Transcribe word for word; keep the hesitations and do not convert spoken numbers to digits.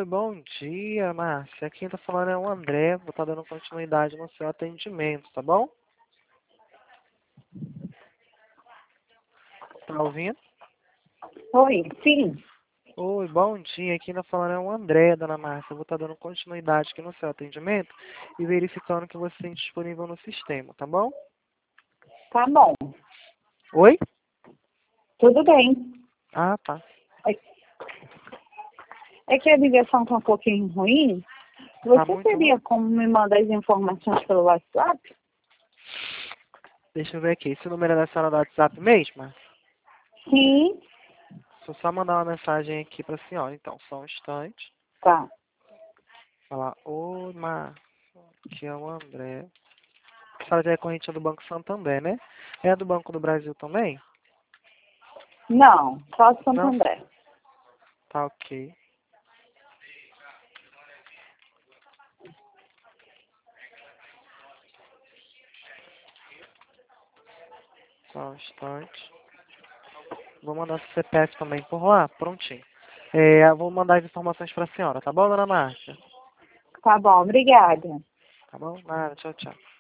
Oi, bom dia, Márcia. Quem tá falando é o André. Vou estar dando continuidade no seu atendimento, tá bom? Tá ouvindo? Oi, sim. Oi, bom dia. Quem tá falando é o André, dona Márcia. Vou estar dando continuidade aqui no seu atendimento e verificando que você tem disponível no sistema, tá bom? Tá bom. Oi? Tudo bem. Ah, tá. É é que a ligação tá um pouquinho ruim. Tá Você muito teria ruim? como me mandar as informações pelo WhatsApp? Deixa eu ver aqui. Esse número é da senhora do WhatsApp mesmo? Márcia? Sim. Deixa eu só mandar uma mensagem aqui pra senhora. Então, só um instante. Tá. Falar, oi, Márcia. Aqui é o André. A senhora já é corrente do Banco Santander, né? É do Banco do Brasil também? Não, só de Santo Não? André. Tá ok. Só um instante. Vou mandar o C P F também por lá. Prontinho. É, eu vou mandar as informações pra senhora, tá bom, dona Márcia? Tá bom, obrigada. Tá bom? Nada, tchau, tchau.